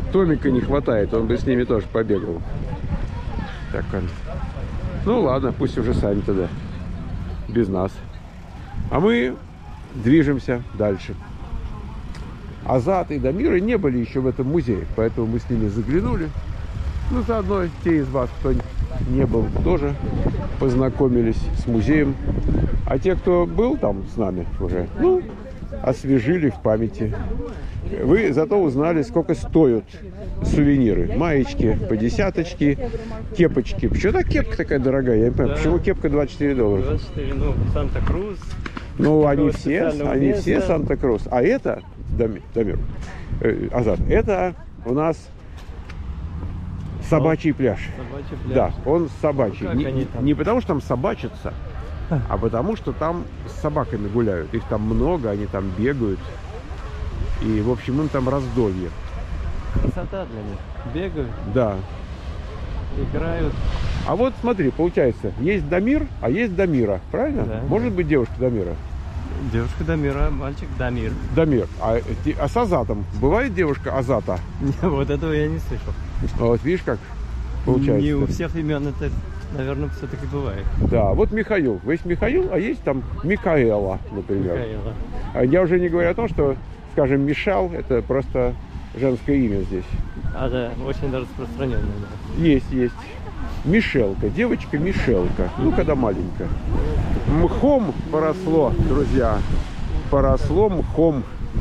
Томика не хватает, он бы с ними тоже побегал. Так он. Ну ладно, пусть уже сами тогда. Без нас. А мы движемся дальше. Азат и Дамира не были еще в этом музее, поэтому мы с ними заглянули. Ну, заодно те из вас, кто не был, тоже познакомились с музеем. А те, кто был там с нами уже, ну, освежили в памяти. Вы зато узнали, сколько стоят сувениры. Маечки по десяточке, кепочки. Почему так кепка такая дорогая? Я не понимаю, почему кепка $24? 24, ну, Санта-Крус. Ну, они все Санта-Крус. А это, Дамир, Азат, это у нас собачий пляж. Собачий пляж. Да, он собачий. Ну, не потому, что там собачатся, а потому, что там с собаками гуляют. Их там много, они там бегают. И, в общем, им там раздолье. Красота для них. Бегают. Да. Играют. А вот смотри, получается, есть Дамир, а есть Дамира. Правильно? Да. Может быть девушка Дамира? Девушка Дамира, мальчик Дамир. Дамир. А с Азатом бывает девушка Азата? Вот этого я не слышал. Вот видишь, как получается. Не у всех имен это, наверное, все-таки бывает. Да, вот Михаил. Есть Михаил, а есть там Микаэла, например. Михаила. Я уже не говорю о том, что, скажем, Мишал — это просто женское имя здесь. А, да, очень распространенное. Да. Есть. Мишелка, девочка Мишелка. Ну, когда маленькая. Мхом поросло, друзья. Поросло мхом.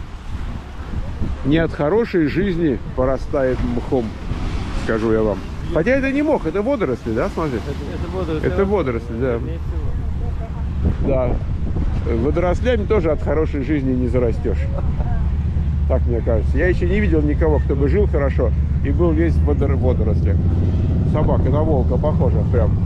Не от хорошей жизни порастает мхом, скажу я вам. Хотя это не мох, это водоросли, да, смотри? Это водоросли. Это водоросли, да. Да. Водорослями тоже от хорошей жизни не зарастешь. Так мне кажется. Я еще не видел никого, кто бы жил хорошо и был весь в водорослях. Собака на волка похожа прям.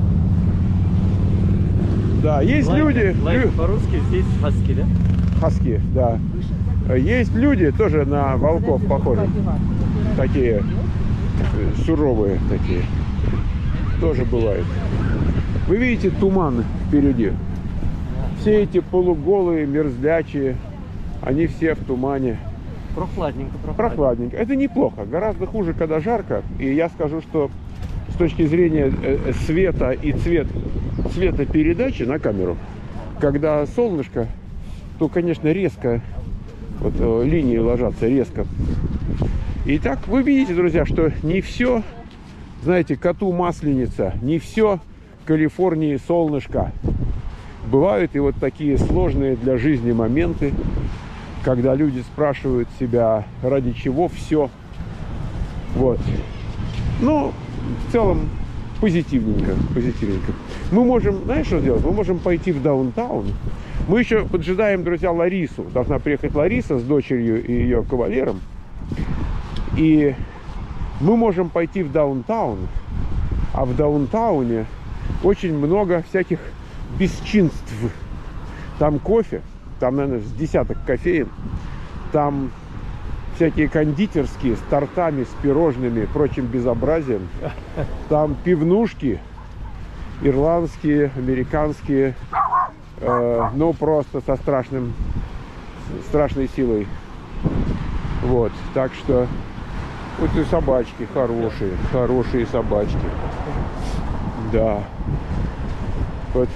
Да, есть люди... По-русски здесь хаски, да? Хаски, да. Есть люди тоже на волков похожи. Такие суровые такие. Тоже бывает. Вы видите туман впереди. Все эти полуголые, мерзлячие, они все в тумане. Прохладненько. Это неплохо. Гораздо хуже, когда жарко. И я скажу, что с точки зрения света и цветопередачи на камеру, когда солнышко, то, конечно, резко вот, линии ложатся резко. Итак, вы видите, друзья, что не все, знаете, коту масленица, не все Калифорнии солнышко. Бывают и вот такие сложные для жизни моменты, когда люди спрашивают себя, ради чего все. Вот. Ну, в целом, позитивненько. Мы можем, знаешь, что сделать? Мы можем пойти в даунтаун. Мы еще поджидаем, друзья, Ларису. Должна приехать Лариса с дочерью и ее кавалером. И мы можем пойти в даунтаун. А в даунтауне очень много всяких бесчинств. Там кофе. Там, наверное, с десяток кофеин. Там всякие кондитерские с тортами, с пирожными и прочим безобразием. Там пивнушки ирландские, американские, ну просто со страшной силой. Вот, так что вот и собачки хорошие собачки. Да. Вот.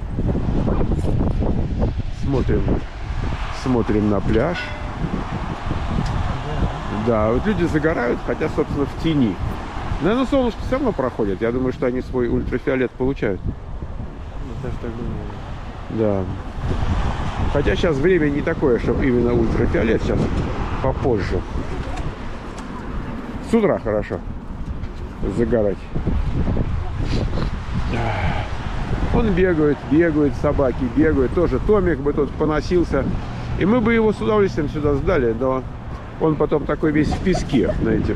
Смотрим на пляж. Да, вот люди загорают, хотя, собственно, в тени. Наверное, солнышко все равно проходит. Я думаю, что они свой ультрафиолет получают. Я так Да. думаю. Хотя сейчас время не такое, чтобы именно ультрафиолет. Сейчас попозже. С утра хорошо загорать. Он бегает, собаки бегают. Тоже Томик бы тут поносился. И мы бы его с удовольствием сюда сдали, но он потом такой весь в песке, знаете.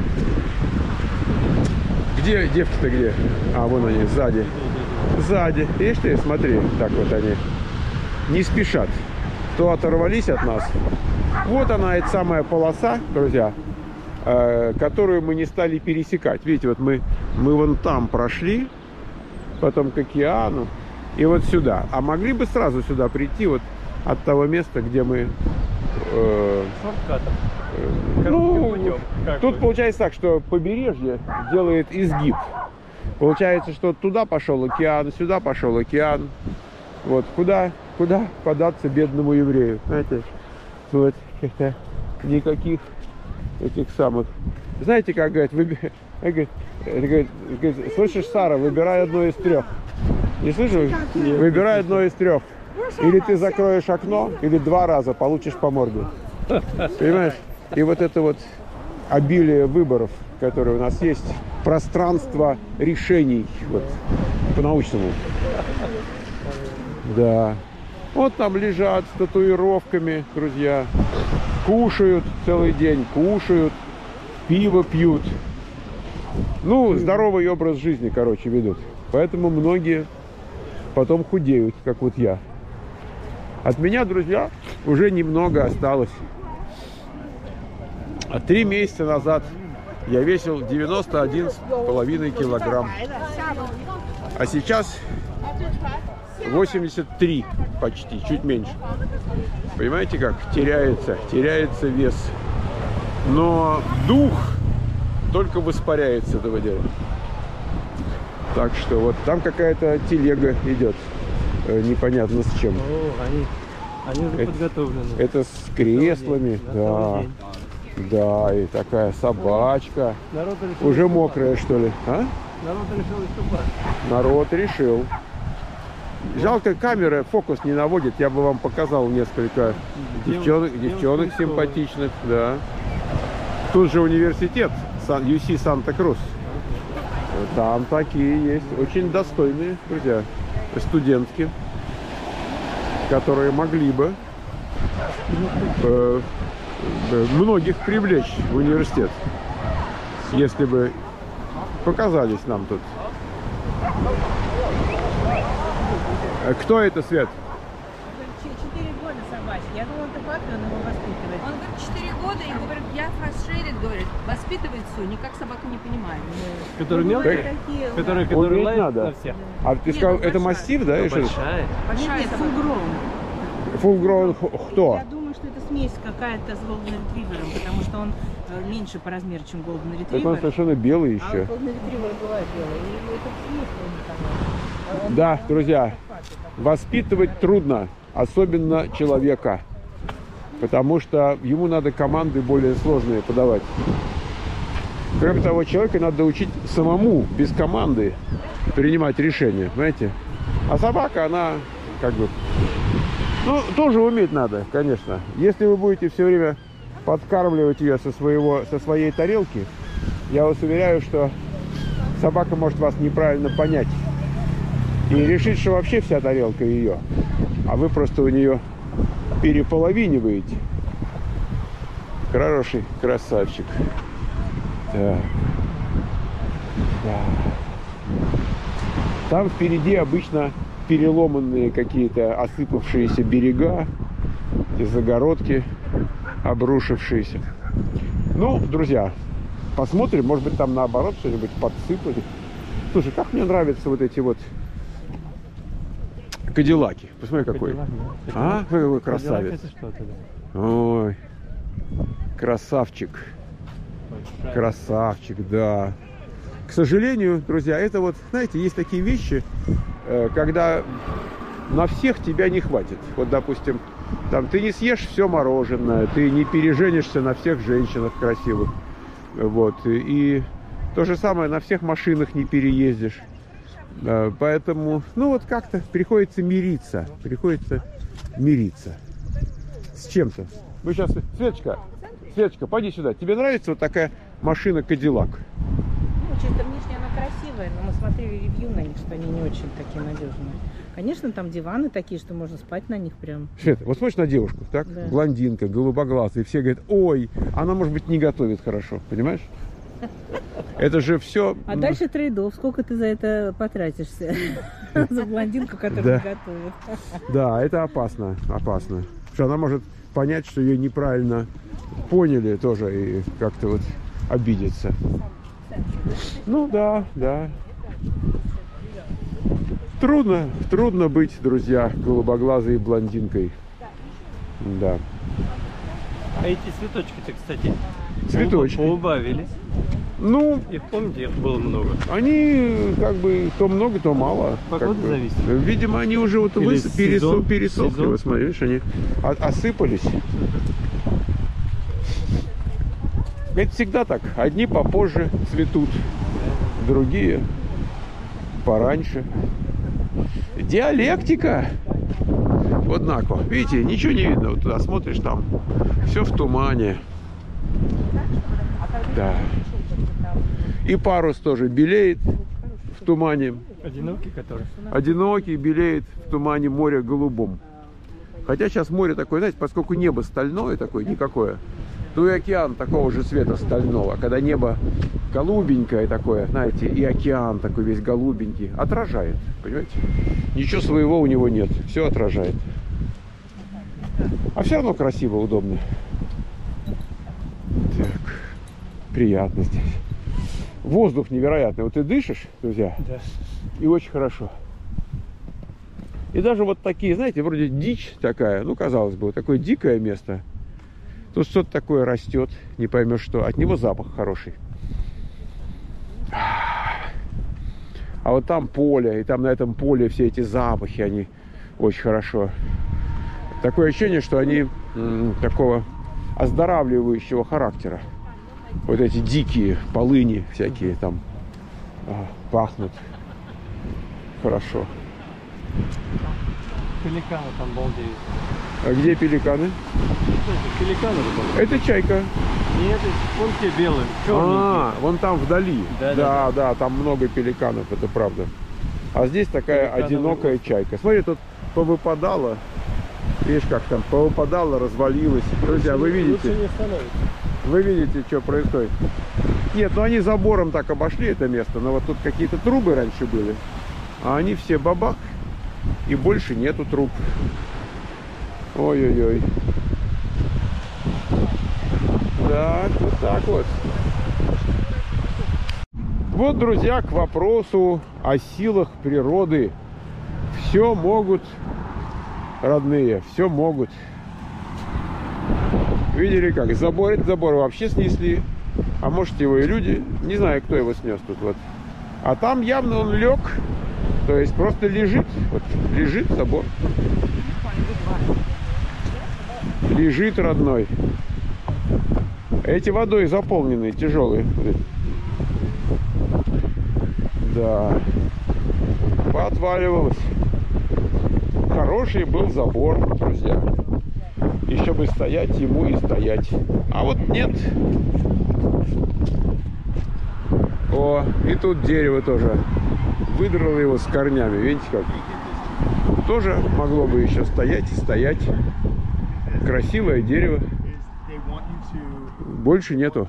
Где девки-то где? А, вон они, сзади. Сзади. Видишь ты, смотри, так вот они. Не спешат. То оторвались от нас. Вот она, эта самая полоса, друзья, которую мы не стали пересекать. Видите, вот мы вон там прошли, потом к океану, и вот сюда. А могли бы сразу сюда прийти, вот от того места, где мы... Шорткатом. Ну, тут получается так, что побережье делает изгиб. Получается, что туда пошел океан, сюда пошел океан. Вот куда податься бедному еврею, знаете? Вот никаких этих самых. Знаете, как говорят, говорит, слышишь, Сара, выбирай одно из трех. Не слышишь? Выбирай одно из трех. Или ты закроешь окно, или 2 раза получишь по морде. Понимаешь? И вот это вот обилие выборов, которые у нас есть, пространство решений, вот, по-научному. Да. Вот там лежат с татуировками, друзья. Кушают целый день, кушают, пиво пьют. Ну, здоровый образ жизни, короче, ведут. Поэтому многие потом худеют, как вот я. От меня, друзья, уже немного осталось. 3 месяца назад я весил 91,5 килограмм. А сейчас 83 почти, чуть меньше. Понимаете как? Теряется вес. Но дух только воспаряется этого дела. Так что вот там какая-то телега идет. Непонятно с чем. Они уже подготовлены. Это с креслами. Да. Да, и такая собачка. Уже мокрая, что ли? А? Народ решил выступать. Народ решил. Жалко, камера фокус не наводит. Я бы вам показал несколько девчонок симпатичных. Да. Тут же университет UC Санта-Крус. Там такие есть. Очень достойные, друзья, студентки, которые могли бы многих привлечь в университет, если бы показались нам тут. Кто это, Свет? 4 года собачки. Я думала, ты папа, он его воспитывает. Он говорит, 4 года и говорит, я фрустрированный, говорит, воспитывает все, никак собаку не понимаю. Который мелкий? Который Уметь лает надо. на всех. А ты сказал, это большая. мастиф, да? Большая. Большая Нет, собака. full grown. Full grown кто? Я думаю, что это смесь какая-то с Golden Retriever, потому что он меньше по размеру, чем Golden Так он Retriever. совершенно белый А еще. Golden Retriever бывает белый. И это смесь он Да, друзья, воспитывать трудно, особенно человека, потому что ему надо команды более сложные подавать. Кроме того, человека надо учить самому, без команды, принимать решения, понимаете? А собака, она как бы... Ну, тоже уметь надо, конечно. Если вы будете все время подкармливать ее со своей тарелки, я вас уверяю, что собака может вас неправильно понять и решить, что вообще вся тарелка ее, а вы просто у нее переполовиниваете. Хороший красавчик. Да. Да. Там впереди обычно переломанные какие-то осыпавшиеся берега, эти загородки обрушившиеся. Ну, друзья, посмотрим, может быть, там наоборот что-нибудь подсыпали. Слушай, как мне нравятся вот эти вот кадиллаки. Посмотри, какой. А? Какой красавец. Ой, красавчик. Красавчик, да. К сожалению, друзья, это вот, знаете, есть такие вещи, когда на всех тебя не хватит. Вот, допустим, там ты не съешь все мороженое, ты не переженишься на всех женщинах красивых. Вот. И то же самое, на всех машинах не переездишь. Поэтому, ну вот как-то приходится мириться. С чем-то. Мы сейчас... Светочка, пойди сюда. Тебе нравится вот такая машина Кадиллак? Ну, чисто внешне она красивая, но мы смотрели ревью на них, что они не очень такие надежные. Конечно, там диваны такие, что можно спать на них прям. Свет, вот смотришь на девушку, так? Да. Блондинка, голубоглазая, и все говорят, ой, она, может быть, не готовит хорошо, понимаешь? Это же все... А дальше трейдов. Сколько ты за это потратишься? За блондинку, которая готовит. Да, это опасно. Что она может понять, что ее неправильно поняли тоже и как-то вот обидеться. Ну да. Трудно быть, друзья, голубоглазой блондинкой. Да. А эти цветочки-то, кстати, цветочки. Поубавились. Ну, Их, помните, их было много. они как бы то много, то мало. Погода как бы. зависит. Видимо, они уже вот Или сезон. пересохли. Сезон. Вот смотри, видишь, они осыпались. Это всегда так. Одни попозже цветут, другие пораньше. Диалектика. Однако, видите, ничего не видно. Вот туда смотришь, там все в тумане. Да. И парус тоже белеет в тумане. Одинокий который. Одинокий белеет в тумане моря голубом. Хотя сейчас море такое, знаете, поскольку небо стальное такое, никакое, то и океан такого же цвета стального. А когда небо голубенькое такое, знаете, и океан такой весь голубенький, отражает, понимаете? Ничего своего у него нет, все отражает. А все равно красиво, удобно. Так, приятно здесь. Воздух невероятный. Вот ты дышишь, друзья, Да. и очень хорошо. И даже вот такие, знаете, вроде дичь такая, ну, казалось бы, вот такое дикое место. Тут что-то такое растет, не поймешь что. От него запах хороший. А вот там поле, и там на этом поле все эти запахи, они очень хорошо. Такое ощущение, что они такого оздоравливающего характера. Вот эти дикие полыни всякие там пахнут хорошо. Пеликаны там балдеют. А где пеликаны? Пеликаны же. Это чайка. Нет, вон те белые, черные. А, вон там вдали. Да, там много пеликанов, это правда. А здесь такая одинокая чайка. Смотри, тут повыпадало. Видишь, как там повыпадало, развалилось. Друзья, вы видите? Лучше не становится. Вы видите, что происходит? Нет, ну они забором так обошли это место. Но вот тут какие-то трубы раньше были. А они все бабах. И больше нету труб. Ой-ой-ой. Так, вот так вот. Вот, друзья, к вопросу о силах природы. Все могут, родные, все могут. Видели как? Забор вообще снесли. А может, его и люди. Не знаю, кто его снес тут вот. А там явно он лег. То есть просто лежит. Вот лежит забор. Лежит, родной. Эти водой заполненные, тяжелые. Да. Поотваливалось. Хороший был забор, друзья. Еще бы стоять ему и стоять. А вот нет. О, и тут дерево тоже. Выдрало его с корнями. Видите как? Тоже могло бы еще стоять и стоять. Красивое дерево. Больше нету.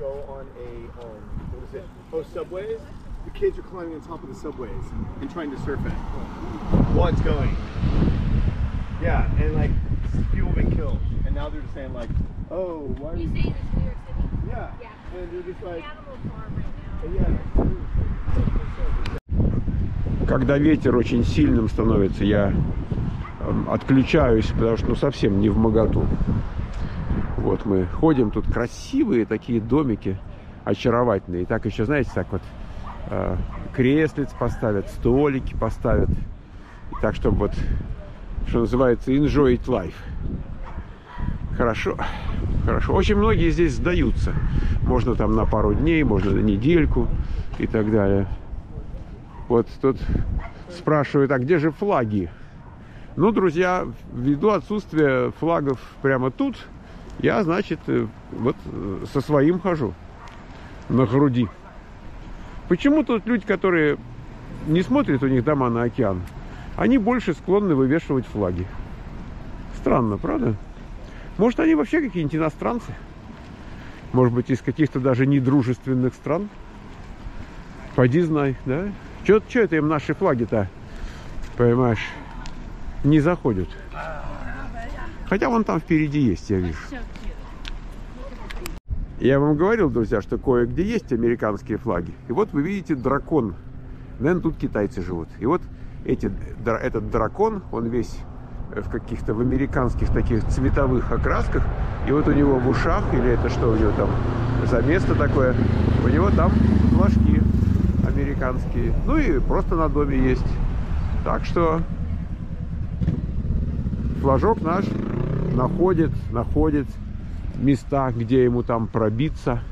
Subways. The kids are climbing on top of the subways and trying to surf it. While it's going. Yeah, and like people have been killed, and now they're just saying like, oh, why are you? You say this in New York City? Yeah. Yeah. And they're just like, Animal farm right now. yeah. Когда ветер очень сильным становится, я отключаюсь, потому что ну совсем не вмоготу. Вот мы ходим, тут красивые такие домики, очаровательные. И так еще, знаете, так вот креслиц поставят, столики поставят. И так, чтобы вот, что называется, enjoy it life. Хорошо, хорошо. Очень многие здесь сдаются. Можно там на пару дней, можно на недельку и так далее. Вот тут спрашивают, а где же флаги? Ну, друзья, ввиду отсутствия флагов прямо тут, я, значит, вот со своим хожу на груди. Почему тут люди, которые не смотрят, у них дома на океан, они больше склонны вывешивать флаги? Странно, правда? Может, они вообще какие-нибудь иностранцы? Может быть, из каких-то даже недружественных стран? Поди знай, да? Чё это им наши флаги-то, понимаешь, не заходят? Хотя вон там впереди есть, я вижу. Я вам говорил, друзья, что кое-где есть американские флаги. И вот вы видите дракон. Наверное, тут китайцы живут. И вот этот дракон, он весь в каких-то в американских таких цветовых окрасках. И вот у него в ушах, или это что у него там за место такое, у него там флажки американские. Ну и просто на доме есть. Так что флажок наш находит места, где ему там пробиться.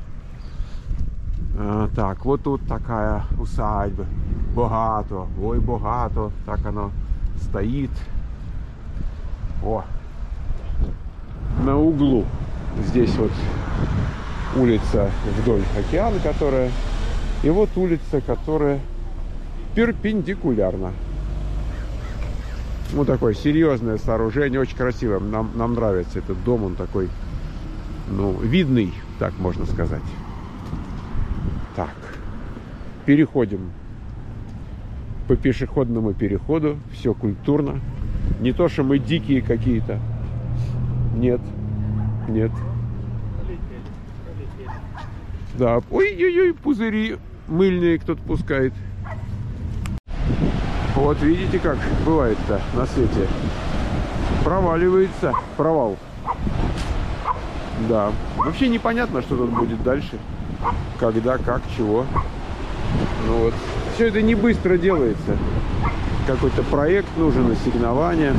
Так, вот тут такая усадьба. Богато, ой, богато. Так оно стоит. О, на углу. Здесь вот улица вдоль океана, которая. И вот улица, которая перпендикулярна. Ну, такое серьезное сооружение, очень красивое. Нам нравится этот дом, он такой, ну, видный, так можно сказать. Так, переходим по пешеходному переходу, все культурно. Не то, что мы дикие какие-то. Нет, нет. Да, ой-ой-ой, пузыри мыльные кто-то пускает. Вот видите, как бывает-то на свете. Проваливается провал. Да. Вообще непонятно, что тут будет дальше. Когда, как, чего. Ну вот. Все это не быстро делается. Какой-то проект нужен, ассигнование.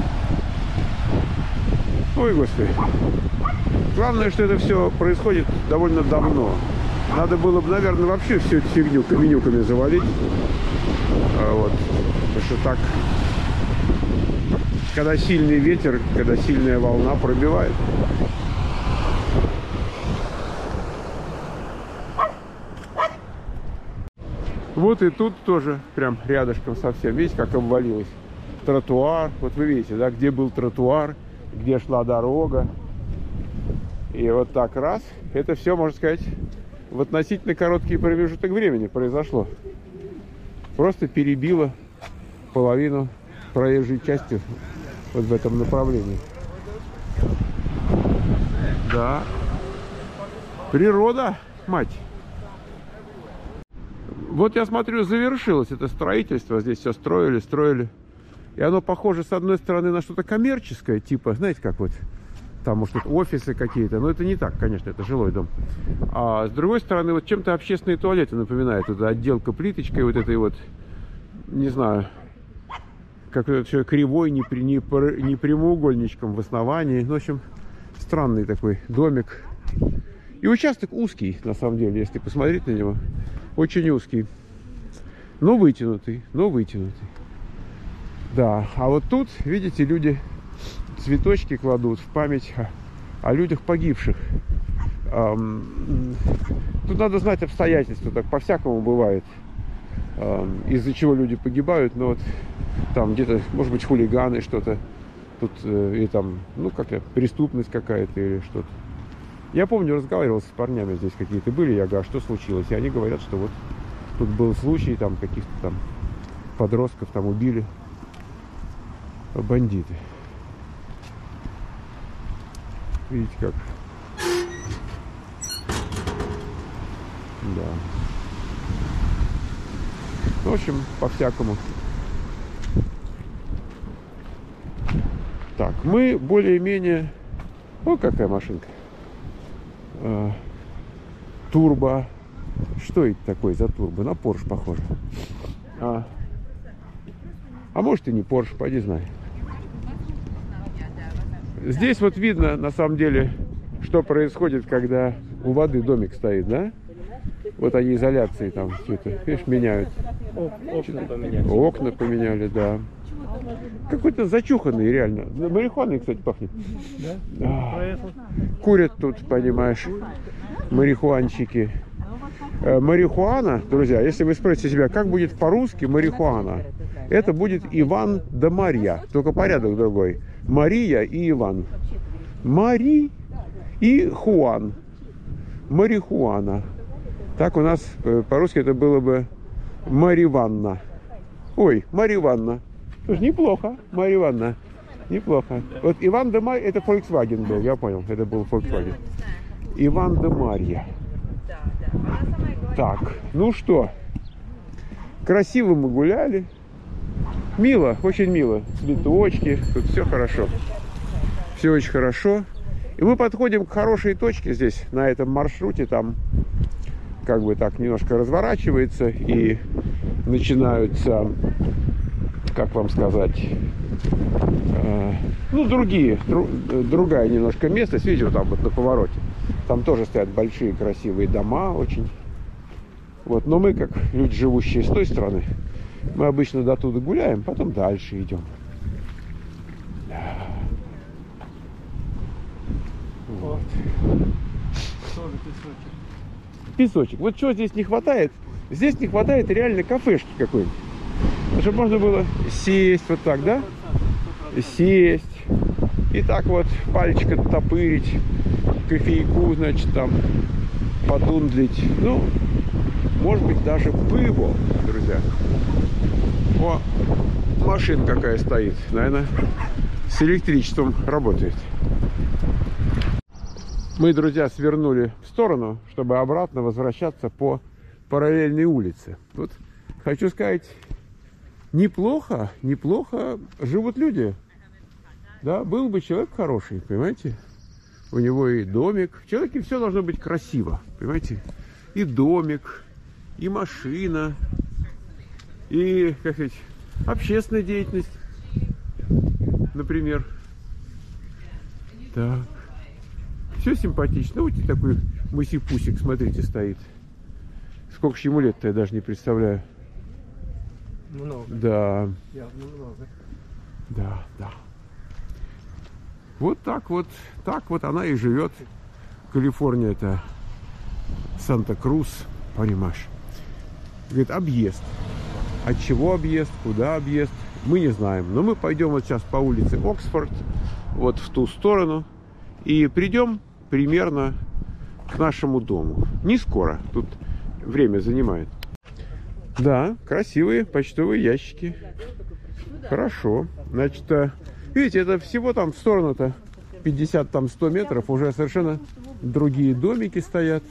Ой, господи. Главное, что это все происходит довольно давно. Надо было бы, наверное, вообще всю эту фигню каменюками завалить. Вот. Потому что так, когда сильный ветер, когда сильная волна пробивает. Вот и тут тоже прям рядышком совсем. Видите, как обвалилось? Тротуар. Вот вы видите, да, где был тротуар, где шла дорога. И вот так раз. Это все, можно сказать, в относительно короткий промежуток времени произошло. Просто перебило половину проезжей части вот в этом направлении. Да. Природа, мать. Вот я смотрю, завершилось это строительство. Здесь все строили. И оно похоже, с одной стороны, на что-то коммерческое, типа, знаете, как вот там, может, тут офисы какие-то. Но это не так, конечно, это жилой дом. А с другой стороны, вот чем-то общественные туалеты напоминают. Это отделка плиточкой, вот этой вот, не знаю, как это все кривой, не прямоугольничком в основании. Ну, в общем, странный такой домик. И участок узкий, на самом деле, если посмотреть на него. Очень узкий. Но вытянутый. Да, а вот тут, видите, люди цветочки кладут в память о людях погибших. Тут надо знать обстоятельства, так по-всякому бывает. Из-за чего люди погибают, но вот там где-то, может быть, хулиганы что-то. Тут и там, ну, как-то преступность какая-то или что-то. Я помню, разговаривал с парнями здесь какие-то были, я говорю, а что случилось? И они говорят, что вот тут был случай, там каких-то там подростков там убили бандиты. Видите как? Да. В общем, по-всякому. Так, мы более-менее... О, какая машинка. Турбо. Что это такое за турбо? На Porsche похоже. А может и не Porsche, пойди знай. Здесь вот видно, на самом деле, что происходит, когда у воды домик стоит, да? Вот они изоляции там все это, видишь, меняют. Окна поменяли. Окна поменяли, да. Какой-то зачуханный, реально. Марихуаной, кстати, пахнет. Да? Курят тут, понимаешь, марихуанчики. Марихуана, друзья, если вы спросите себя, как будет по-русски марихуана, это будет Иван да Марья, только порядок другой. Мария и Иван. Мари и Хуан. Марихуана. Так у нас по-русски это было бы Мариванна. Ой, Мариванна. Слушай, неплохо, Мариванна. Неплохо. Вот Иван да Марья, это Volkswagen был, я понял, это был Volkswagen. Иван да Марья. Так, ну что, красиво мы гуляли. Мило, очень мило. Цветочки, тут все хорошо. Все очень хорошо. И мы подходим к хорошей точке здесь, на этом маршруте. Там как бы так немножко разворачивается и начинаются, как вам сказать, ну, другая немножко местность. Видите, вот там вот на повороте. Там тоже стоят большие красивые дома очень. Вот, но мы, как люди, живущие с той стороны, мы обычно до туда гуляем, потом дальше идем. Вот. Песочек. Вот чего здесь не хватает? Здесь не хватает реально кафешки какой-нибудь. Чтобы можно было сесть вот так, да? Сесть. И так вот пальчик оттопырить. Кофейку, значит, там подундлить. Ну, может быть, даже пиво, друзья. О, машина какая стоит. Наверное, с электричеством работает. Мы, друзья, свернули в сторону, чтобы обратно возвращаться по параллельной улице. Тут, хочу сказать, неплохо живут люди. Да, был бы человек хороший, понимаете? У него и домик. В человеке все должно быть красиво, понимаете? И домик, и машина, и, как сказать, общественная деятельность, например. Так. Все симпатично. Вот и такой муси-пусик, смотрите, стоит. Сколько же ему лет-то, я даже не представляю. Много. Да. Явно много. Да, да. Вот так вот она и живет. Калифорния это Санта-Крус, понимаешь. Говорит, объезд. От чего объезд, куда объезд, мы не знаем. Но мы пойдем вот сейчас по улице Оксфорд, вот в ту сторону, и придем примерно к нашему дому. Не скоро, тут время занимает. Да, красивые почтовые ящики. Хорошо. Значит, видите, это всего там в сторону-то 50-100 метров. Уже совершенно другие домики стоят.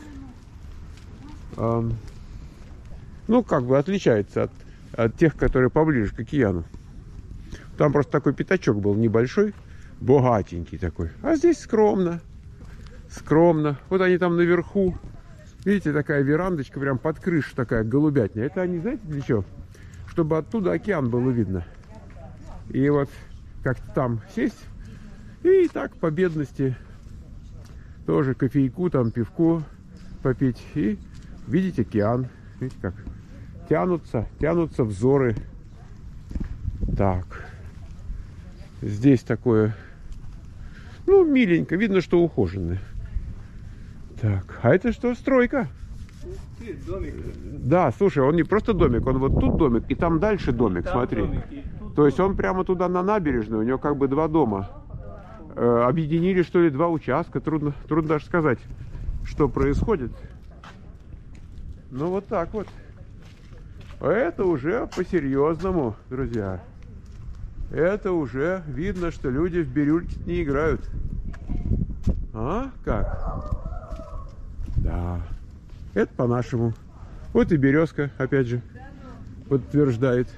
Ну, как бы отличается от тех, которые поближе к океану. Там просто такой пятачок был небольшой, богатенький такой. А здесь скромно. Скромно. Вот они там наверху. Видите, такая верандочка прям под крышу, такая голубятня. Это они, знаете, для чего? Чтобы оттуда океан было видно. И вот как-то там сесть. И так по бедности тоже кофейку, там пивко попить. И видеть океан. Видите, как тянутся взоры. Так. Здесь такое, ну, миленько. Видно, что ухоженное. Так, а это что, стройка? Домик. Да, слушай, он не просто домик, он вот тут домик, и там дальше домик, там смотри. Домик, То есть он прямо туда на набережную, у него как бы два дома. Объединили, что ли, два участка, трудно даже сказать, что происходит. Ну, вот так вот. Это уже по-серьезному, друзья. Это уже видно, что люди в бирюльке не играют. А? Как? Да. Это по-нашему. Вот и березка, опять же, подтверждает.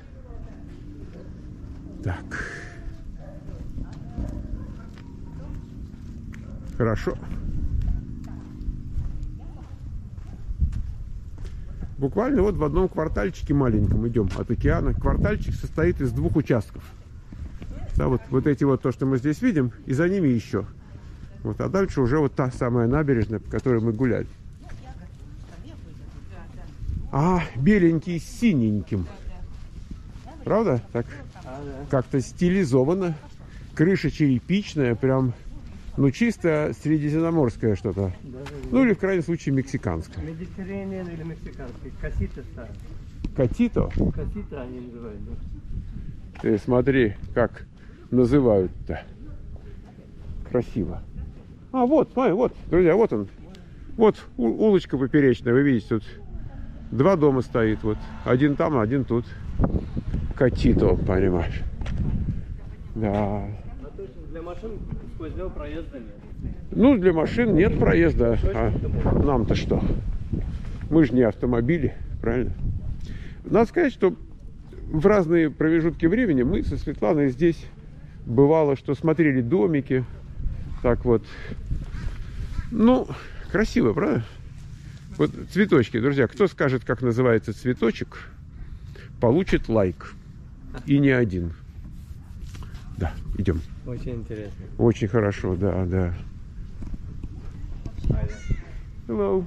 Так. Хорошо. Буквально вот в одном квартальчике маленьком идем от океана. Квартальчик состоит из двух участков. Да, вот эти вот, то, что мы здесь видим, и за ними еще. Вот, а дальше уже вот та самая набережная, по которой мы гуляли. А, беленький с синеньким. Правда? Так как-то стилизовано. Крыша черепичная, прям, ну, чисто средиземноморское что-то. Ну, или в крайнем случае мексиканское. Медитеррейниан или мексиканский. Касита старый. Катито? Касита они называют, да. Ты смотри, как называют-то. Красиво. А, вот, вот, друзья, вот он. Вот улочка поперечная, вы видите, тут два дома стоит. Вот. Один там, один тут. Катито, понимаешь. Да. А точно для машин сквозь него проезда нет. Ну, для машин нет проезда. А нам-то что? Мы же не автомобили, правильно? Надо сказать, что в разные промежутки времени мы со Светланой здесь бывало, что смотрели домики. Так вот. Ну, красиво, правда? Вот цветочки, друзья. Кто скажет, как называется цветочек, получит лайк. И не один. Да, идем. Очень интересно. Очень хорошо, да, да. Hello.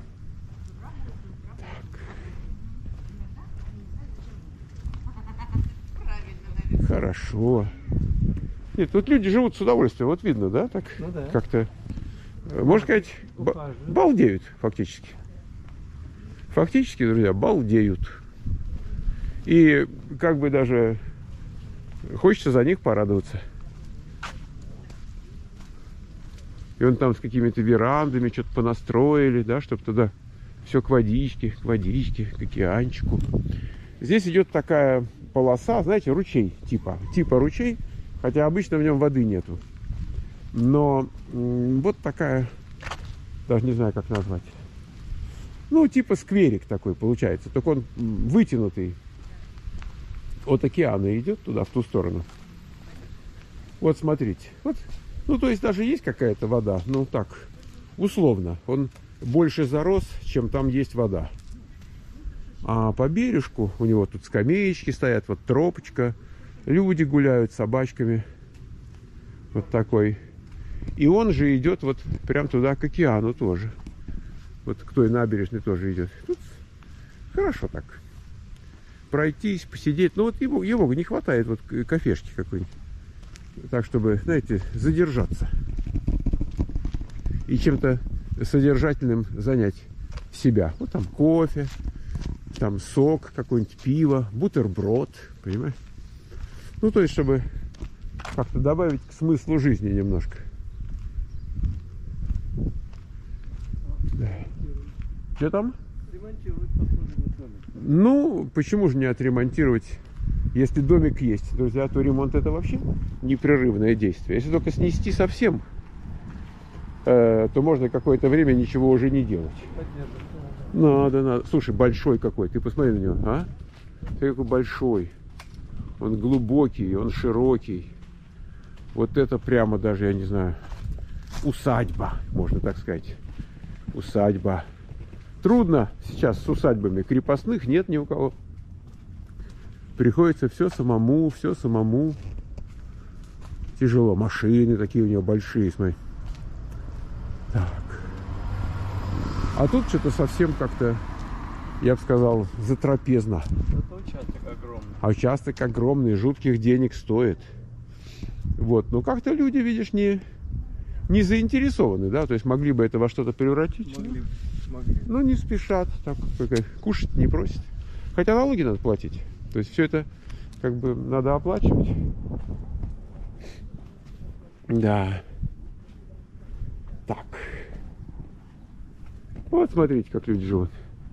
Так. Хорошо. Нет, тут люди живут с удовольствием, вот видно, да, так? Ну да. Как-то, можно сказать, балдеют фактически. Фактически, друзья, балдеют. И как бы даже хочется за них порадоваться. И он там с какими-то верандами что-то понастроили, да, чтобы туда все к водичке, к океанчику. Здесь идет такая полоса, знаете, ручей типа ручей, хотя обычно в нем воды нету. Но вот такая, даже не знаю, как назвать. Ну, типа скверик такой получается, только он вытянутый. От океана идет туда, в ту сторону. Вот смотрите, вот. Ну, то есть даже есть какая-то вода, ну так, условно. Он больше зарос, чем там есть вода. А по бережку у него тут скамеечки стоят, вот тропочка. Люди гуляют с собачками. Вот такой. И он же идет вот прям туда, к океану тоже. Вот к той набережной тоже идет. Тут хорошо так. Пройтись, посидеть. Ну, вот его не хватает вот кафешки какой-нибудь. Так, чтобы, знаете, задержаться. И чем-то содержательным занять себя. Вот там кофе, там сок, какой-нибудь пиво, бутерброд, понимаешь? Ну, то есть, чтобы как-то добавить к смыслу жизни немножко. Да. Что там? Ремонтируют, похоже, на домик. Ну, почему же не отремонтировать? Если домик есть, друзья, то ремонт это вообще непрерывное действие. Если только снести совсем, то можно какое-то время ничего уже не делать. Надо. Слушай, большой какой. Ты посмотри на него, а? Ты какой большой. Он глубокий, он широкий. Вот это прямо даже, я не знаю, усадьба, можно так сказать. Усадьба. Трудно сейчас с усадьбами. Крепостных нет ни у кого. Приходится все самому. Тяжело. Машины такие у него большие, смотри. Так. А тут что-то совсем как-то, я бы сказал, затрапезно. Это участок огромный. А участок огромный, жутких денег стоит. Вот. Но как-то люди, видишь, не заинтересованы, да? То есть могли бы это во что-то превратить. Могли. Но не спешат. Так, кушать не просят. Хотя налоги надо платить. То есть все это как бы надо оплачивать. Да. Так. Вот смотрите, как люди живут.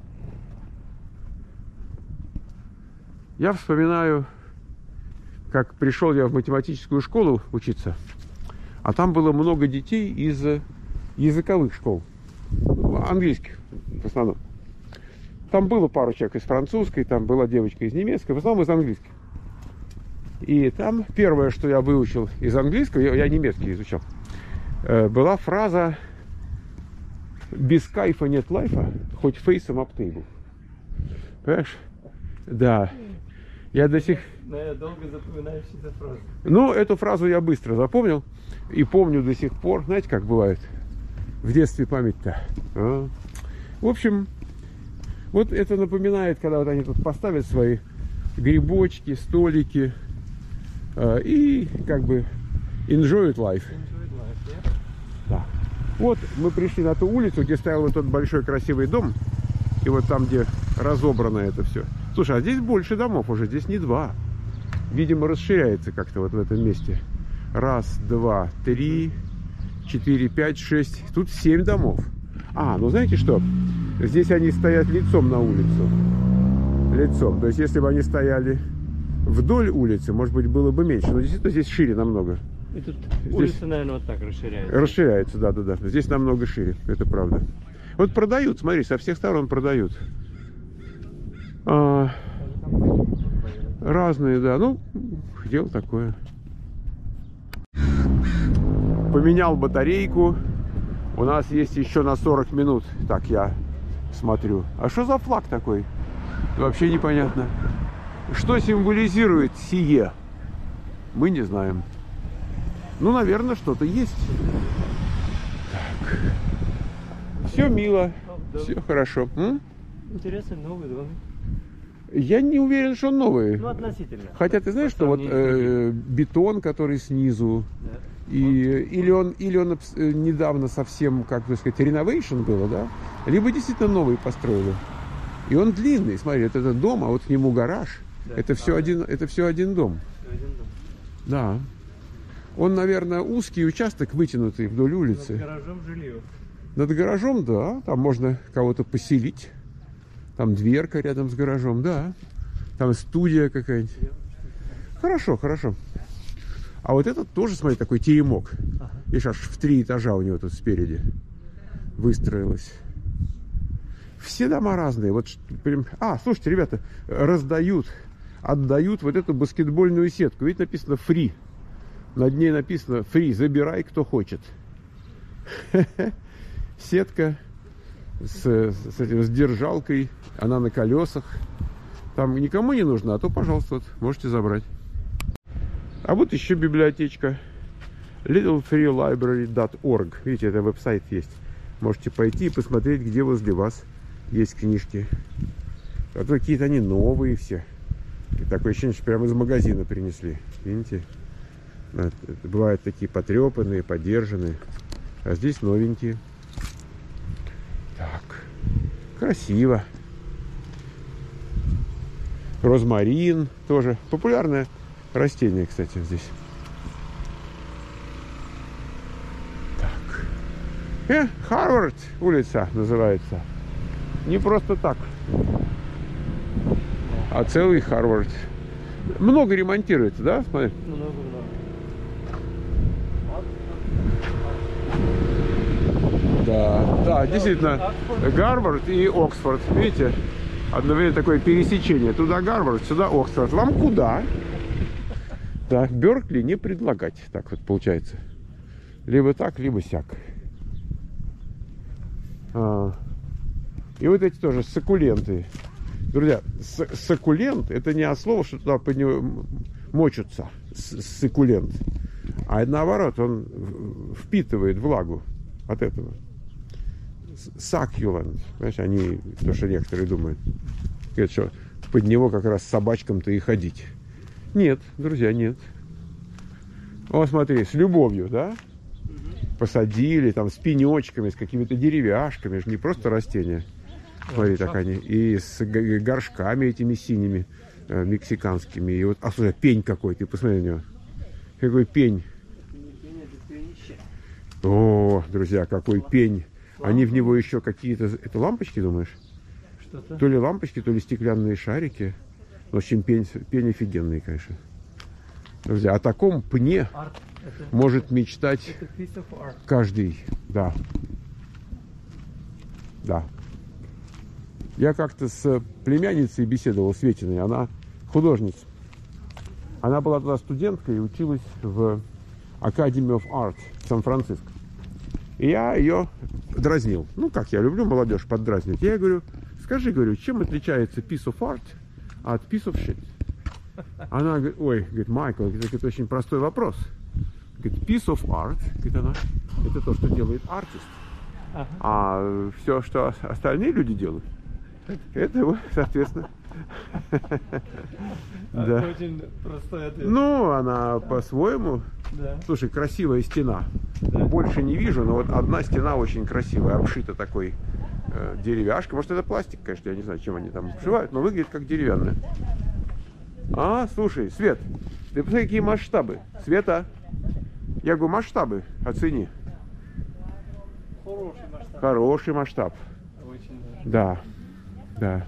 Я вспоминаю, как пришел я в математическую школу учиться, а там было много детей из языковых школ. Английских в основном. Там было пару человек из французской, там была девочка из немецкой, в основном из английской. И там первое, что я выучил из английского, я немецкий изучал, была фраза «Без кайфа нет лайфа, хоть фейсом об тейбл». Понимаешь? Да. Я до сих... Но я долго запоминающийся фраза. Ну, эту фразу я быстро запомнил и помню до сих пор. Знаете, как бывает? В детстве память-то. В общем, вот это напоминает, когда вот они тут поставят свои грибочки, столики и как бы enjoy life. Да. Вот мы пришли на ту улицу, где стоял вот тот большой красивый дом. И вот там, где разобрано это все. Слушай, а здесь больше домов уже, здесь не два. Видимо, расширяется как-то вот в этом месте. Раз, два, три, 4, 5, 6. Тут 7 домов. Ну знаете что? Здесь они стоят лицом на улицу. Лицом. То есть, если бы они стояли вдоль улицы, может быть, было бы меньше. Но действительно, здесь шире намного. И тут здесь... улица, наверное, вот так расширяется. Расширяется, да. Здесь намного шире, это правда. Вот продают, смотри, со всех сторон продают. Разные, да. Ну, дело такое. Поменял батарейку. У нас есть еще на 40 минут. Так, я смотрю. А что за флаг такой? Вообще непонятно. Что символизирует сие? Мы не знаем. Ну, наверное, что-то есть. Так. Все мило. Все хорошо. Интересный новый дом. Я не уверен, что он новый. Ну, относительно. Хотя ты знаешь, что вот бетон, который снизу, Да. или он недавно совсем, как бы сказать, реновейшн было, да? Либо действительно новый построили. И он длинный, смотри, вот этот дом, а вот к нему гараж. Да. Это все один дом. Всё один дом. Да. Он, наверное, узкий участок, вытянутый вдоль улицы. Над гаражом жилье. Над гаражом, да, там можно кого-то поселить. Там дверка рядом с гаражом, да. Там студия какая-нибудь. Хорошо, хорошо. А вот этот тоже, смотри, такой теремок. Ага. Видишь, аж в 3 этажа у него тут спереди выстроилось. Все дома разные. Вот прям... слушайте, ребята, отдают вот эту баскетбольную сетку. Видите, написано free. Над ней написано free. Забирай, кто хочет. Сетка с держалкой. Она на колесах. Там никому не нужна, а то, пожалуйста, вот, можете забрать. А вот еще библиотечка. littlefreelibrary.org. Видите, это веб-сайт есть. Можете пойти и посмотреть, где возле вас есть книжки. А то какие-то они новые все. И такое ощущение, что прямо из магазина принесли. Видите? Бывают такие потрепанные, подержанные. А здесь новенькие. Так. Красиво. Розмарин тоже. Популярное растение, кстати, здесь. Так. Харвард улица называется. Не просто так. А целый Харвард. Много ремонтируется, да? Смотри. Много. Да, действительно. Гарвард и Оксфорд. Видите? Одновременно такое пересечение. Туда Гарвард, сюда Оксфорд. Вам куда? Так, Беркли не предлагать. Так вот получается. Либо так, либо сяк. И вот эти тоже суккуленты. Друзья, суккулент — это не от слова, что туда мочатся. Суккулент. А наоборот, он впитывает влагу от этого. Succulent. Понимаешь, они, то, что некоторые думают, говорят, что под него как раз собачкам-то и ходить. Нет, друзья, нет. О, смотри, с любовью, да? Посадили, там, с пенечками, с какими-то деревяшками. Это же не просто растения. Смотри, так они. И с горшками этими синими, мексиканскими. И вот, слушай, пень какой, ты посмотри на него. Какой пень. О, друзья, какой пень. Они в него еще какие-то... Это лампочки, думаешь? Что-то. То ли лампочки, то ли стеклянные шарики. В общем, пень офигенный, конечно. Друзья, о таком пне может мечтать каждый. Да. Да. Я как-то с племянницей беседовал, Светиной. Она художница. Она была тогда студенткой и училась в Academy of Art в Сан-Франциско. И я ее дразнил. Ну, как я люблю молодежь поддразнить. Я ей говорю, скажи, говорю, чем отличается piece of art от piece of shit? Она говорит, ой, говорит, Майкл, это очень простой вопрос. Говорит, piece of art, говорит она, это то, что делает артист. А все, что остальные люди делают, это, соответственно... Да. Очень простой ответ. Ну, она по-своему. Да. Слушай, красивая стена. Больше не вижу, но вот одна стена очень красивая, обшита такой деревяшкой. Может, это пластик, конечно, я не знаю, чем они там обшивают, но выглядит как деревянная. Слушай, Свет, ты посмотри, какие масштабы. Света, я говорю, масштабы оцени. Хороший масштаб. Хороший масштаб. Очень даже. Да, да.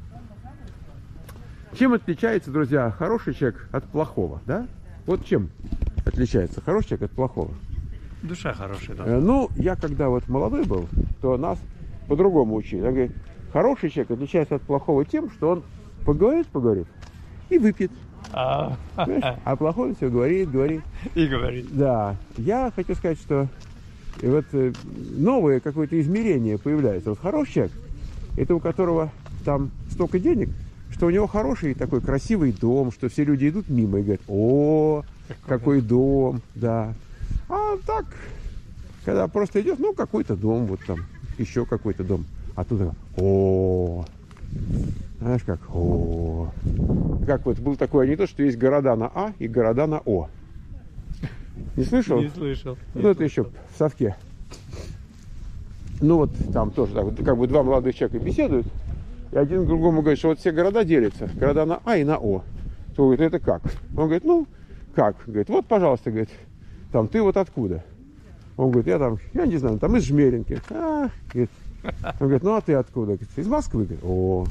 Чем отличается, друзья, хороший человек от плохого, да? Вот чем отличается хороший человек от плохого? Душа хорошая, да. Ну, я когда вот молодой был, то нас по-другому учили. Я говорю, хороший человек отличается от плохого тем, что он поговорит, и выпьет. А, Понимаешь? А плохой все говорит. и говорит. Да, я хочу сказать, что вот новое какое-то измерение появляется. Вот хороший человек, это у которого там столько денег, что у него хороший такой красивый дом, что все люди идут мимо и говорят: о, какой дом, да. А так, когда просто идешь, ну, какой-то дом, вот там, еще какой-то дом. А тут, о, знаешь как, о. Как вот был такой анекдот, что есть города на А и города на О. Не слышал? Не слышал. Ну, это еще в совке. Ну, вот там тоже так, вот, как бы два молодых человека беседуют, и один другому говорит, что вот все города делятся, города на А и на О. То говорит, это как? Он говорит, ну, как? Говорит, вот, пожалуйста, говорит, там, ты вот откуда? Он говорит, я там, я не знаю, там из Жмеринки. А, говорит. Он говорит, ну, а ты откуда? Говорит, из Москвы. Говорит, о.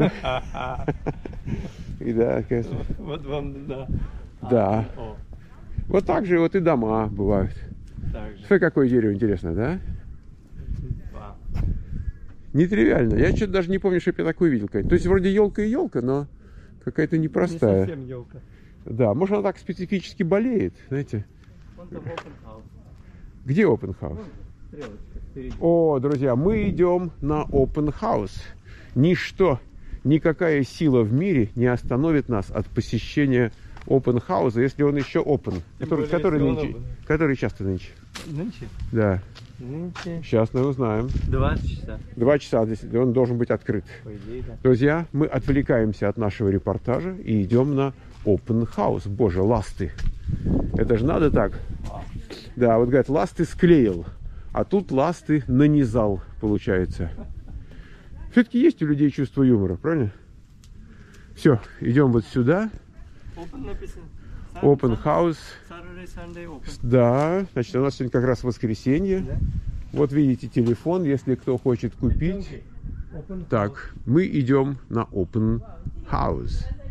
И да, конечно. Вот вам, да. Да. О, Вот так же вот и дома бывают. так же. Смотри, какое дерево интересно, да? Вау. Нетривиально. Я что-то даже не помню, что я такое видел. То есть вроде елка и елка, но какая-то Не непростая. совсем елка. Да, может она так специфически болеет, знаете. Вон там open house. Где open house? Стрелочка впереди. О, друзья, мы идем на open house. Ничто, никакая сила в мире не остановит нас от посещения open house, если он еще open. Который, более, который, если он нынче, open. который часто нынче. Нынче? Да. Нынче. Сейчас мы узнаем. 20 часа. 2 часа здесь он должен быть открыт. По идее, да. Друзья, мы отвлекаемся от нашего репортажа и идем на open house. Боже, ласты. Это же надо так. Да, вот говорят, ласты склеил, а тут ласты нанизал, получается. Все-таки есть у людей чувство юмора, правильно? Все, идем вот сюда. Open написано. Open house. Saturday, Sunday open. Да, значит, у нас сегодня как раз воскресенье. Да? Вот видите телефон, если кто хочет купить. Open Так, мы идем на open house.